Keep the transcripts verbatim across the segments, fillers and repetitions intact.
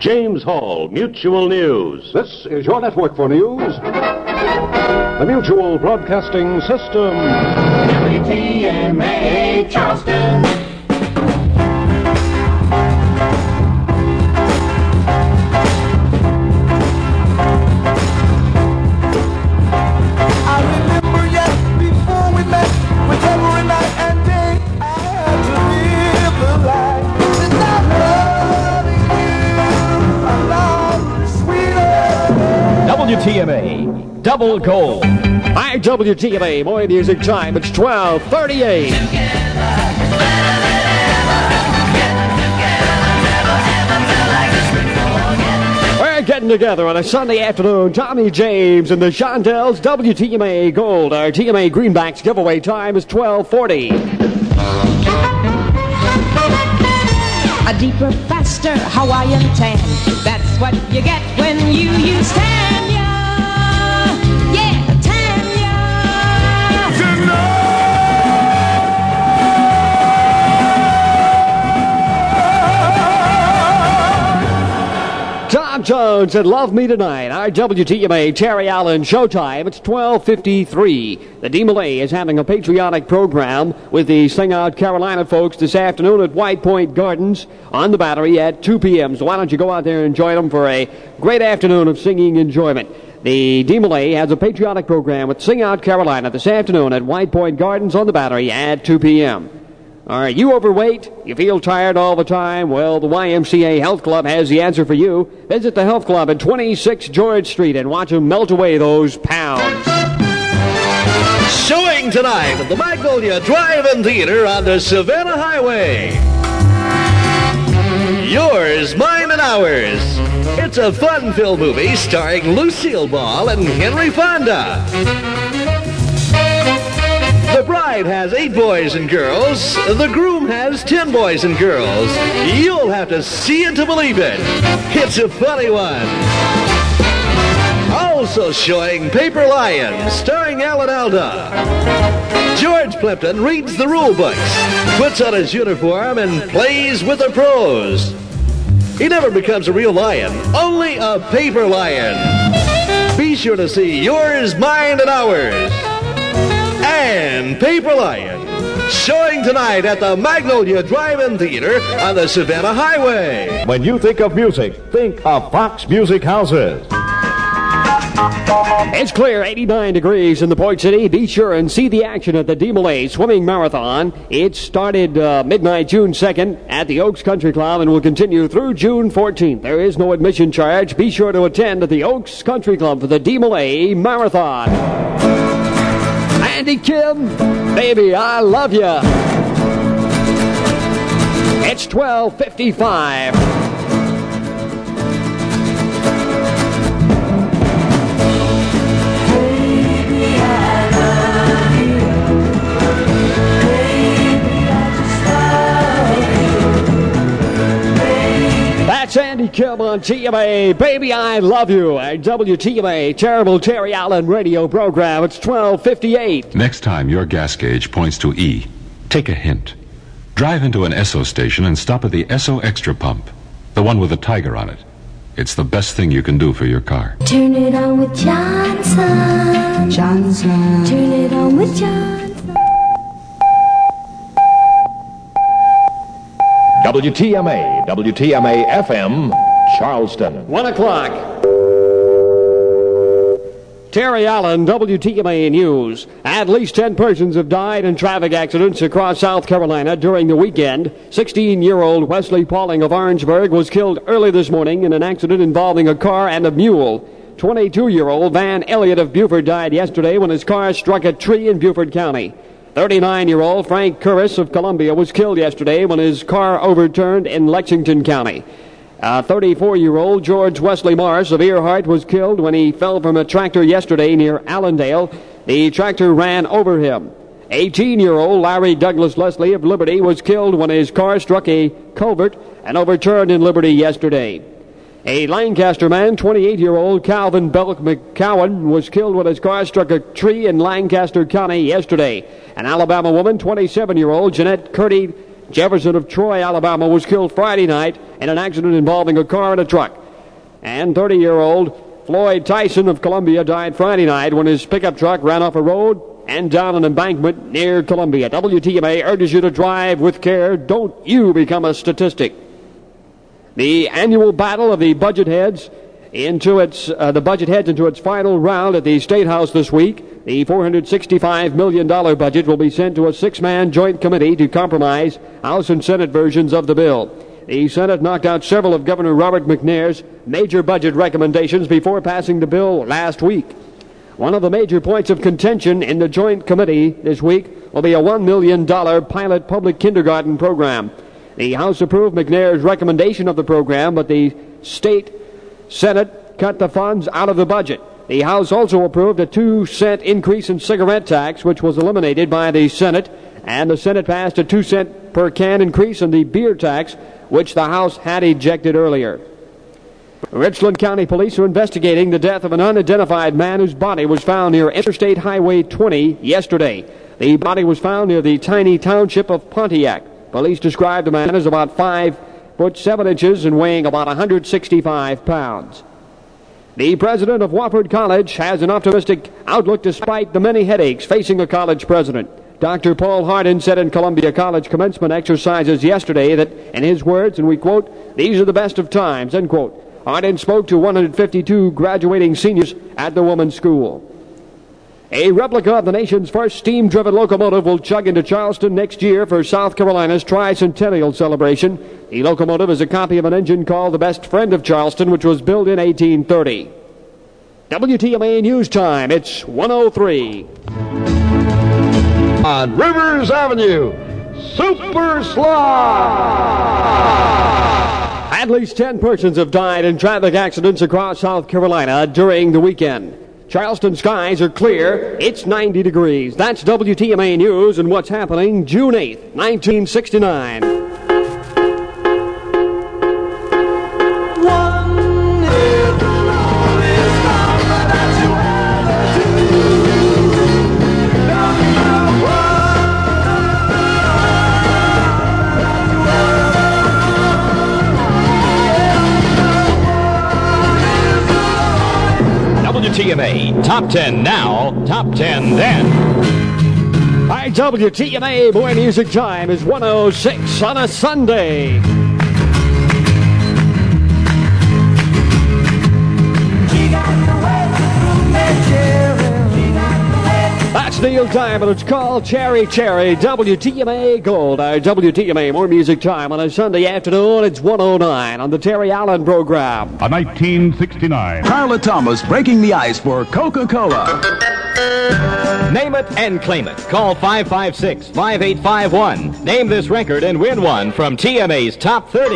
James Hall, Mutual News. This is your network for news. The Mutual Broadcasting System. W T M A Charleston. W T M A, Double Gold. Hi, W T M A, more music time. It's twelve thirty-eight. We're getting together on a Sunday afternoon. Tommy James and the Shondells, W T M A Gold. Our T M A Greenbacks giveaway time is twelve forty. A deeper, faster Hawaiian tan. That's what you get when you use Tanya. Yeah, Tanya. Tom Jones and Love Me Tonight. Our W T M A Terry Allen Showtime. It's twelve fifty-three. The D-Malay is having a patriotic program with the Sing Out Carolina folks this afternoon at White Point Gardens on the Battery at two p.m. So why don't you go out there and join them for a great afternoon of singing enjoyment. The D-Malay has a patriotic program with Sing Out Carolina this afternoon at White Point Gardens on the Battery at two p.m. Are you overweight? You feel tired all the time? Well, the Y M C A Health Club has the answer for you. Visit the Health Club at twenty-six George Street and watch them melt away those pounds. Showing tonight at the Magnolia Drive-In Theater on the Savannah Highway. Yours, Mine, and Ours. It's a fun-filled movie starring Lucille Ball and Henry Fonda. The bride has eight boys and girls. The groom has ten boys and girls. You'll have to see it to believe it. It's a funny one. Also showing Paper Lion, starring Alan Alda. George Plimpton reads the rule books, puts on his uniform, and plays with the pros. He never becomes a real lion, only a paper lion. Be sure to see Yours, Mine, and Ours. And Paper Lion, showing tonight at the Magnolia Drive-In Theater on the Savannah Highway. When you think of music, think of Fox Music Houses. It's clear, eighty-nine degrees in the Port City. Be sure and see the action at the D-Malay Swimming Marathon. It started uh, midnight June second at the Oaks Country Club and will continue through June fourteenth. There is no admission charge. Be sure to attend at the Oaks Country Club for the D-Malay Marathon. Andy Kim, baby, I love ya. It's twelve fifty-five. That's Andy Kim on T M A. Baby, I love you. At W T M A, Terrible Terry Allen radio program. It's twelve fifty-eight. Next time your gas gauge points to E, take a hint. Drive into an Esso station and stop at the Esso Extra Pump, the one with a tiger on it. It's the best thing you can do for your car. Turn it on with Johnson. Johnson. Turn it on with Johnson. W T M A, W T M A F M, Charleston. One o'clock. Terry Allen, W T M A News. At least ten persons have died in traffic accidents across South Carolina during the weekend. sixteen-year-old Wesley Pauling of Orangeburg was killed early this morning in an accident involving a car and a mule. twenty-two-year-old Van Elliott of Beaufort died yesterday when his car struck a tree in Beaufort County. thirty-nine-year-old Frank Curris of Columbia was killed yesterday when his car overturned in Lexington County. Uh, thirty-four-year-old George Wesley Morris of Earhart was killed when he fell from a tractor yesterday near Allendale. The tractor ran over him. eighteen-year-old Larry Douglas Leslie of Liberty was killed when his car struck a culvert and overturned in Liberty yesterday. A Lancaster man, twenty-eight-year-old Calvin Belk McCowan, was killed when his car struck a tree in Lancaster County yesterday. An Alabama woman, twenty-seven-year-old Jeanette Curdy Jefferson of Troy, Alabama, was killed Friday night in an accident involving a car and a truck. And thirty-year-old Floyd Tyson of Columbia died Friday night when his pickup truck ran off a road and down an embankment near Columbia. W T M A urges you to drive with care. Don't you become a statistic. The annual battle of the budget heads into its uh, the budget heads into its final round at the State House this week. The four hundred sixty-five million dollars budget will be sent to a six-man joint committee to compromise House and Senate versions of the bill. The Senate knocked out several of Governor Robert McNair's major budget recommendations before passing the bill last week. One of the major points of contention in the joint committee this week will be a one million dollars pilot public kindergarten program. The House approved McNair's recommendation of the program, but the state Senate cut the funds out of the budget. The House also approved a two cent increase in cigarette tax, which was eliminated by the Senate, and the Senate passed a two cent per can increase in the beer tax, which the House had ejected earlier. Richland County Police are investigating the death of an unidentified man whose body was found near Interstate Highway twenty yesterday. The body was found near the tiny township of Pontiac. Police described the man as about five foot seven inches and weighing about one hundred sixty-five pounds. The president of Wofford College has an optimistic outlook despite the many headaches facing a college president. Doctor Paul Hardin said in Columbia College commencement exercises yesterday that, in his words, and we quote, "These are the best of times," end quote. Hardin spoke to one hundred fifty-two graduating seniors at the women's school. A replica of the nation's first steam-driven locomotive will chug into Charleston next year for South Carolina's tricentennial celebration. The locomotive is a copy of an engine called the Best Friend of Charleston, which was built in eighteen thirty. W T M A News Time, it's one oh three. On Rivers Avenue, Super Slide! At least ten persons have died in traffic accidents across South Carolina during the weekend. Charleston skies are clear. It's ninety degrees. That's W T M A News and what's happening June eighth, nineteen sixty-nine. W T M A Top ten now, Top ten then. All right, W T M A Boy Music Time is one oh six on a Sunday. That's Neil Diamond. It's called Cherry Cherry. W T M A Gold. Our W T M A More Music Time on a Sunday afternoon. It's one oh nine on the Terry Allen program. A nineteen sixty-nine. Carla Thomas breaking the ice for Coca-Cola. Name it and claim it. Call five five six, five eight five one. Name this record and win one from T M A's Top thirty.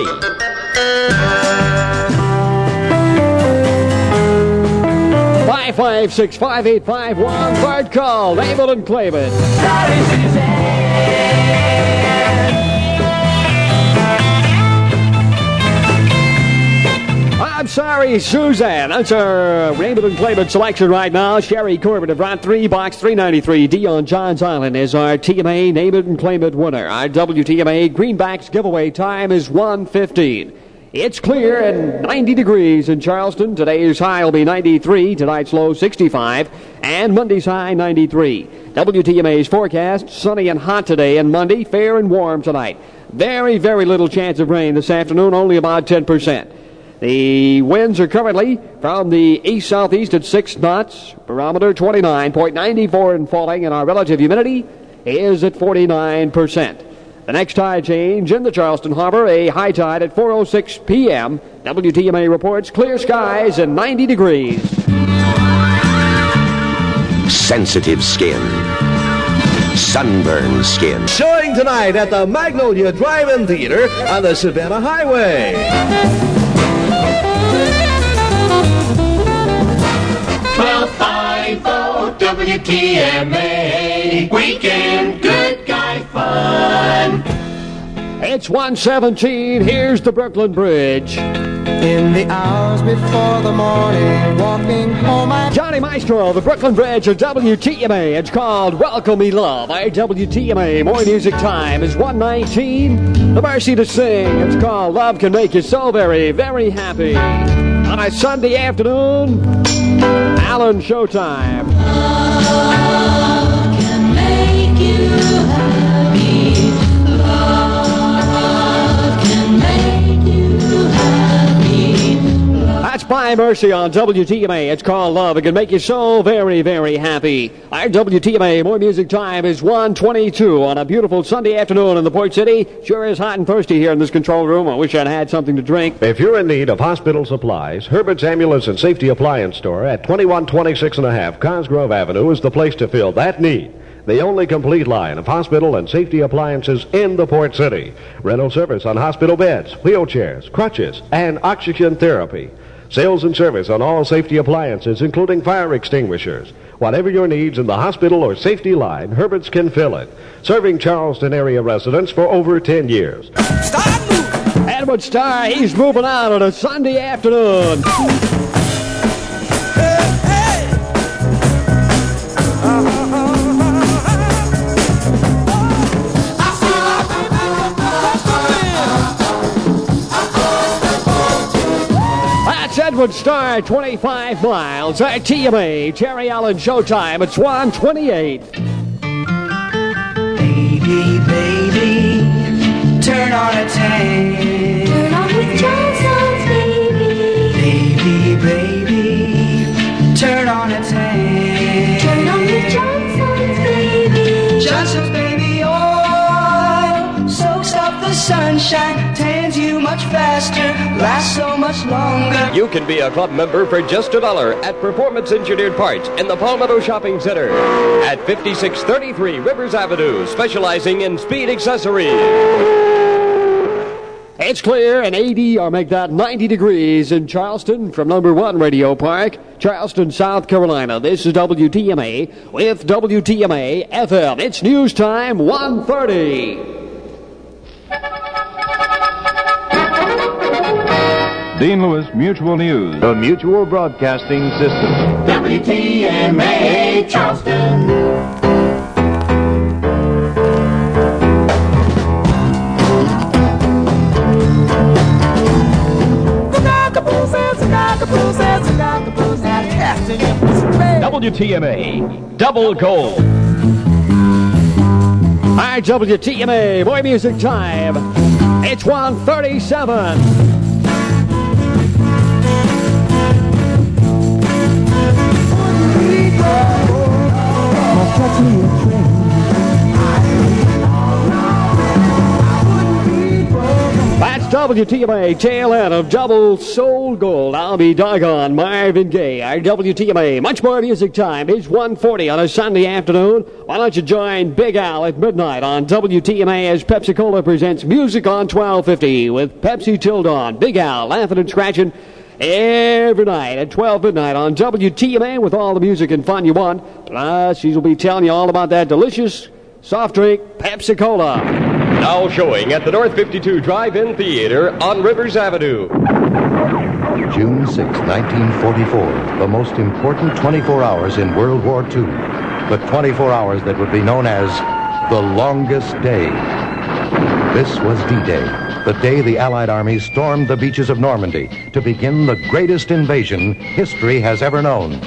five five six, five eight five one. Third call. Name it and claim it. I'm sorry, Suzanne. That's our Name It and Claim It selection right now. Sherry Corbett of Route three, Box three ninety-three. Dion Johns Island is our T M A Name It and Claim It winner. Our W T M A Greenbacks giveaway time is one fifteen. It's clear and ninety degrees in Charleston. Today's high will be ninety-three. Tonight's low sixty-five. And Monday's high ninety-three. W T M A's forecast, sunny and hot today and Monday, fair and warm tonight. Very, very little chance of rain this afternoon, only about ten percent. The winds are currently from the east-southeast at six knots. Barometer twenty-nine point nine four and falling, and our relative humidity is at forty-nine percent. The next tide change in the Charleston Harbor, a high tide at four oh six p.m. W T M A reports clear skies and ninety degrees. Sensitive skin. Sunburned skin. Showing tonight at the Magnolia Drive-In Theater on the Savannah Highway. twelve fifty W T M A Weekend Good Guy Fun. It's one seventeen. Here's the Brooklyn Bridge. In the hours before the morning, walking home I... Johnny Maestro, the Brooklyn Bridge at W T M A. It's called Welcome Me Love. At W T M A, more music time is one nineteen. The Mercy to Sing. It's called Love Can Make You So Very, Very Happy. On a Sunday afternoon, Alan Showtime. Love can make you happy. Love can make you happy. That's By Mercy on W T M A. It's called Love. It can make you so very, very happy. Our W T M A, more music time is one twenty-two on a beautiful Sunday afternoon in the Port City. Sure is hot and thirsty here in this control room. I wish I'd had something to drink. If you're in need of hospital supplies, Herbert's Ambulance and Safety Appliance Store at twenty-one twenty-six and a half Cosgrove Avenue is the place to fill that need. The only complete line of hospital and safety appliances in the Port City. Rental service on hospital beds, wheelchairs, crutches, and oxygen therapy. Sales and service on all safety appliances, including fire extinguishers. Whatever your needs in the hospital or safety line, Herbert's can fill it. Serving Charleston area residents for over ten years. Stop moving! Edward Starr, he's moving out on a Sunday afternoon. Edward Starr, twenty-five miles at T M A. Terry Allen Showtime. It's one twenty-eight. Baby, baby, turn on a tank. Turn on with Johnson's, baby. Baby, baby, turn on a tank. Turn on with Johnson's, baby. Johnson's baby oil soaks up the sunshine, tans you much faster, lasts so much longer. You can be a club member for just a dollar at Performance Engineered Parts in the Palmetto Shopping Center at fifty-six thirty-three Rivers Avenue, specializing in speed accessories. It's clear and eighty, or make that ninety degrees in Charleston from number one Radio Park, Charleston, South Carolina. This is W T M A with W T M A F M. It's news time, one thirty. Dean Lewis Mutual News. The Mutual Broadcasting System. W T M A Charleston. W T M A, Double Gold. Hi, W T M A, more music time. It's one thirty-seven. That's W T M A, tail end of Double Soul Gold. I'll be doggone Marvin Gaye. Our W T M A, much more music time. It's one forty on a Sunday afternoon. Why don't you join Big Al at midnight on W T M A as Pepsi-Cola presents Music on twelve fifty with Pepsi till dawn. Big Al laughing and scratching every night at twelve midnight on W T M A with all the music and fun you want. Plus, she'll be telling you all about that delicious soft drink, Pepsi-Cola. Now showing at the North fifty-two Drive-In Theater on Rivers Avenue. June sixth, nineteen forty-four, the most important twenty-four hours in World War Two. The twenty-four hours that would be known as the longest day. This was D-Day, the day the Allied armies stormed the beaches of Normandy to begin the greatest invasion history has ever known.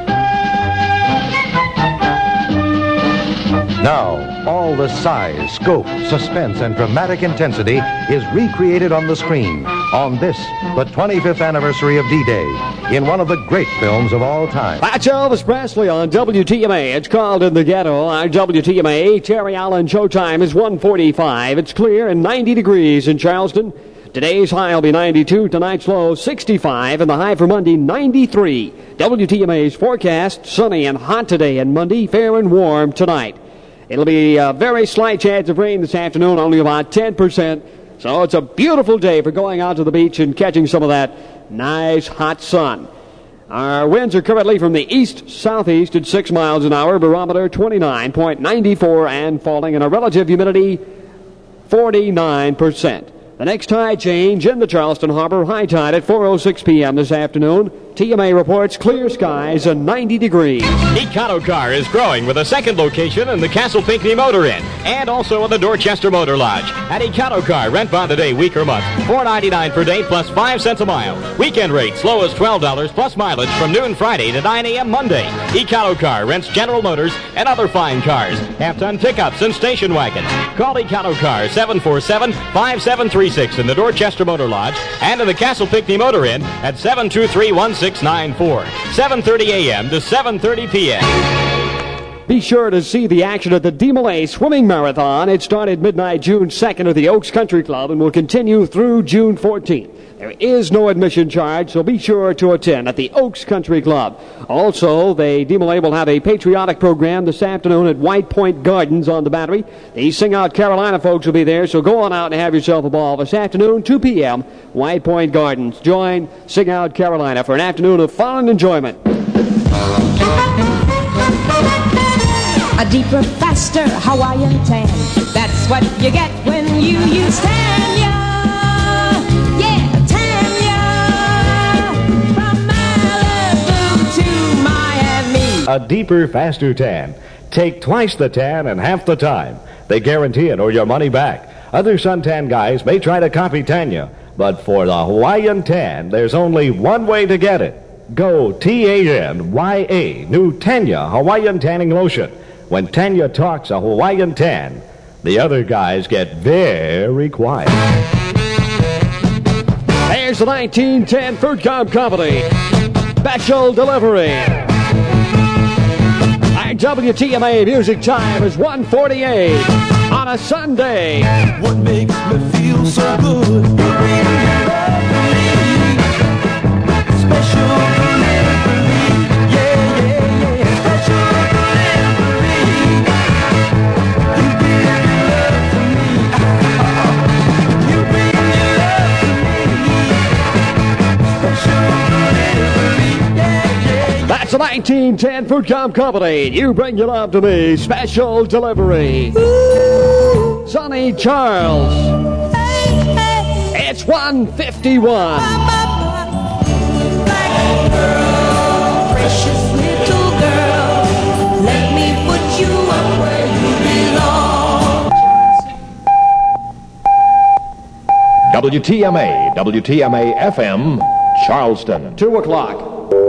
Now, all the size, scope, suspense, and dramatic intensity is recreated on the screen on this, the twenty-fifth anniversary of D-Day, in one of the great films of all time. That's Elvis Presley on W T M A. It's called In the Ghetto on W T M A. Terry Allen Showtime is one forty-five. It's clear and ninety degrees in Charleston. Today's high will be ninety-two, tonight's low sixty-five, and the high for Monday ninety-three. W T M A's forecast, sunny and hot today and Monday, fair and warm tonight. It'll be a very slight chance of rain this afternoon, only about ten percent. So it's a beautiful day for going out to the beach and catching some of that nice hot sun. Our winds are currently from the east-southeast at six miles an hour, barometer twenty-nine point nine four and falling, and a relative humidity forty-nine percent. The next tide change in the Charleston Harbor, high tide at four oh six p.m. this afternoon. T M A reports clear skies and ninety degrees. Econocar is growing with a second location in the Castle Pinckney Motor Inn and also in the Dorchester Motor Lodge. At Econocar, rent by the day, week or month, four dollars and ninety-nine cents per day plus five cents a mile. Weekend rates low as twelve dollars plus mileage from noon Friday to nine a.m. Monday. Econocar rents General Motors and other fine cars, half-ton pickups and station wagons. Call Econocar seven four seven, five seven three six in the Dorchester Motor Lodge and in the Castle Pinckney Motor Inn at seven two three, one six nine four, seven thirty a.m. to seven thirty p.m. Be sure to see the action at the DeMolay Swimming Marathon. It started midnight June second at the Oaks Country Club and will continue through June fourteenth. There is no admission charge, so be sure to attend at the Oaks Country Club. Also, the DeMolay will have a patriotic program this afternoon at White Point Gardens on the Battery. The Sing Out Carolina folks will be there, so go on out and have yourself a ball this afternoon, two p.m., White Point Gardens. Join Sing Out Carolina for an afternoon of fun and enjoyment. A deeper, faster Hawaiian tan. That's what you get when you use Tanya. Yeah, Tanya. From Malibu to Miami. A deeper, faster tan. Take twice the tan and half the time. They guarantee it or your money back. Other suntan guys may try to copy Tanya, but for the Hawaiian tan, there's only one way to get it. Go T A N Y A, new Tanya Hawaiian Tanning Lotion. When Tanya talks a Hawaiian tan, the other guys get very quiet. There's the nineteen ten Foodcom Company Special Delivery. Our W T M A music time is one forty-eight on a Sunday. What makes me feel so good? You bring your love to me. Special delivery. Yeah, yeah, yeah. Special delivery. You bring your love to me. You bring your love to me. Special delivery. Yeah, yeah. That's the nineteen ten Foodcom Company. You bring your love to me. Special delivery. Ooh. Sonny Charles. Hey, hey. It's one fifty-one. Precious little girl, let me put you up where you belong. W T M A, W T M A F M, Charleston. Two o'clock.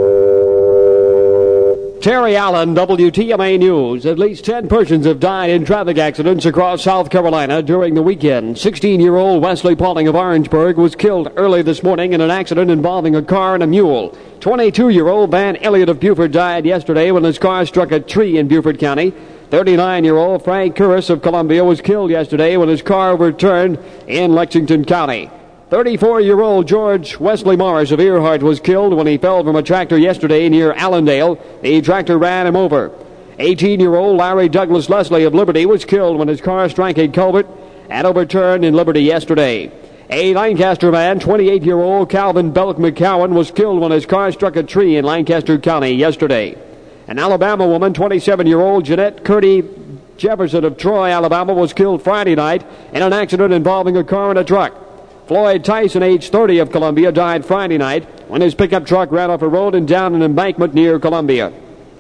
Terry Allen, W T M A News. At least ten persons have died in traffic accidents across South Carolina during the weekend. sixteen-year-old Wesley Pauling of Orangeburg was killed early this morning in an accident involving a car and a mule. twenty-two-year-old Van Elliott of Beaufort died yesterday when his car struck a tree in Beaufort County. thirty-nine-year-old Frank Curris of Columbia was killed yesterday when his car overturned in Lexington County. thirty-four-year-old George Wesley Morris of Earhart was killed when he fell from a tractor yesterday near Allendale. The tractor ran him over. eighteen-year-old Larry Douglas Leslie of Liberty was killed when his car struck a culvert and overturned in Liberty yesterday. A Lancaster man, twenty-eight-year-old Calvin Belk McCowan, was killed when his car struck a tree in Lancaster County yesterday. An Alabama woman, twenty-seven-year-old Jeanette Curdy Jefferson of Troy, Alabama, was killed Friday night in an accident involving a car and a truck. Floyd Tyson, age thirty, of Columbia, died Friday night when his pickup truck ran off a road and down an embankment near Columbia.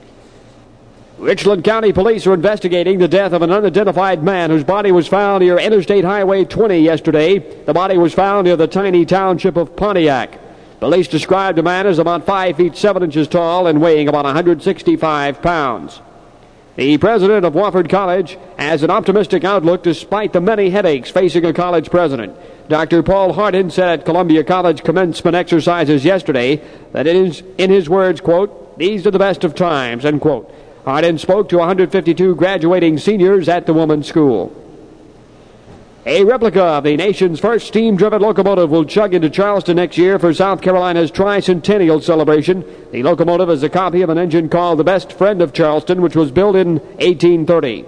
Richland County Police are investigating the death of an unidentified man whose body was found near Interstate Highway twenty yesterday. The body was found near the tiny township of Pontiac. Police described the man as about five feet seven inches tall and weighing about one hundred sixty-five pounds. The president of Wofford College has an optimistic outlook despite the many headaches facing a college president. Doctor Paul Hardin said at Columbia College commencement exercises yesterday that it is, in his words, quote, "These are the best of times," end quote. Hardin spoke to one hundred fifty-two graduating seniors at the woman's school. A replica of the nation's first steam-driven locomotive will chug into Charleston next year for South Carolina's tricentennial celebration. The locomotive is a copy of an engine called the Best Friend of Charleston, which was built in eighteen thirty.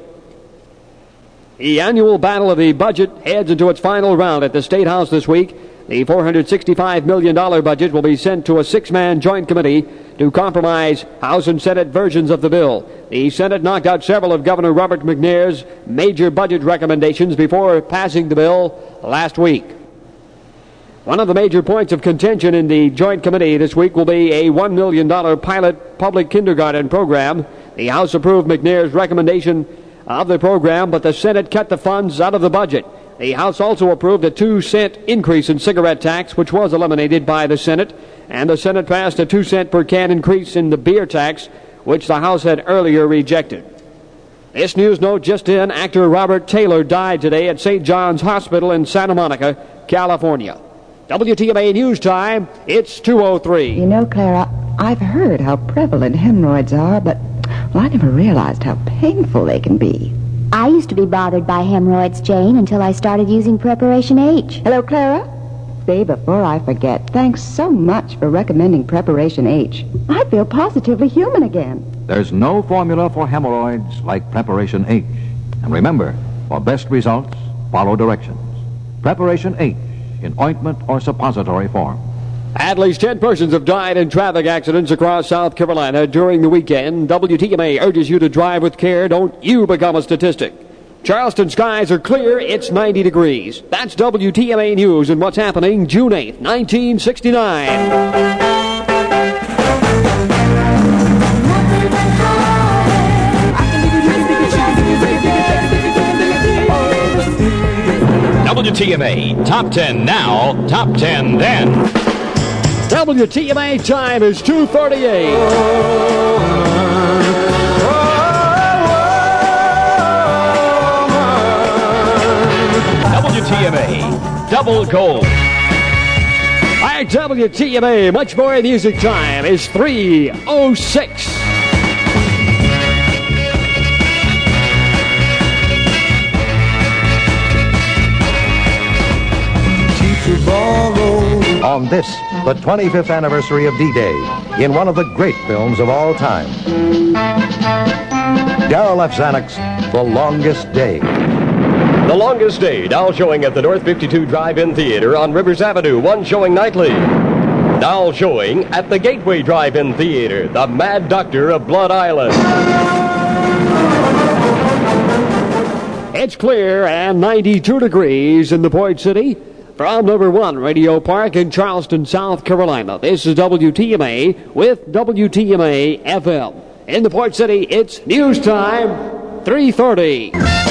The annual battle of the budget heads into its final round at the State House this week. The four hundred sixty-five million dollars budget will be sent to a six-man joint committee to compromise House and Senate versions of the bill. The Senate knocked out several of Governor Robert McNair's major budget recommendations before passing the bill last week. One of the major points of contention in the Joint Committee this week will be a one million dollars pilot public kindergarten program. The House approved McNair's recommendation of the program, but the Senate cut the funds out of the budget. The House also approved a two cent increase in cigarette tax, which was eliminated by the Senate, and the Senate passed a two cent per can increase in the beer tax, which the House had earlier rejected. This news note just in: actor Robert Taylor died today at Saint John's Hospital in Santa Monica, California. W T M A News Time, it's two oh three. You know, Clara, I've heard how prevalent hemorrhoids are, but well, I never realized how painful they can be. I used to be bothered by hemorrhoids, Jane, until I started using Preparation H. Hello, Clara. Say, before I forget, thanks so much for recommending Preparation H. I feel positively human again. There's no formula for hemorrhoids like Preparation H. And remember, for best results, follow directions. Preparation H in ointment or suppository form. At least ten persons have died in traffic accidents across South Carolina during the weekend. W T M A urges you to drive with care. Don't you become a statistic. Charleston skies are clear. It's ninety degrees. That's W T M A News and what's happening June eighth, nineteen sixty-nine. W T M A Top ten now, Top ten then. W T M A time is two thirty-eight. W T M A Double Gold. At W T M A, much more music time is three oh six. On this, the twenty-fifth anniversary of D-Day, in one of the great films of all time, Darryl F. Zanuck's The Longest Day. The Longest Day, now showing at the North fifty-two Drive-In Theater on Rivers Avenue, one showing nightly. Now showing at the Gateway Drive-In Theater, The Mad Doctor of Blood Island. It's clear and ninety-two degrees in the Port City. From number one Radio Park in Charleston, South Carolina, this is W T M A with W T M A F M. In the Port City, it's news time, three thirty.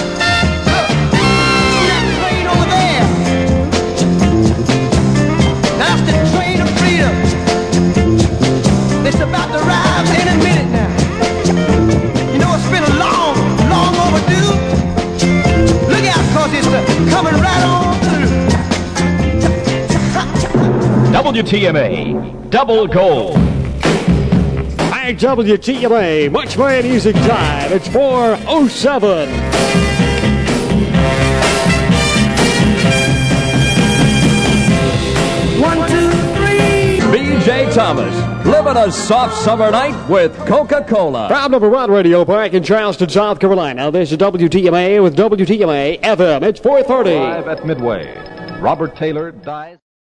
That's the train of freedom. It's about to rise any minute now. You know, it's been a long, long overdue. Look out, cause it's coming right on through. W T M A Double Gold. At W T M A, much more music time. It's four oh seven. One, two, three. B J Thomas, living a soft summer night with Coca-Cola. From number one Radio Park in Charleston, South Carolina, this is W T M A with W T M A F M. It's four thirty. Live at Midway, Robert Taylor dies.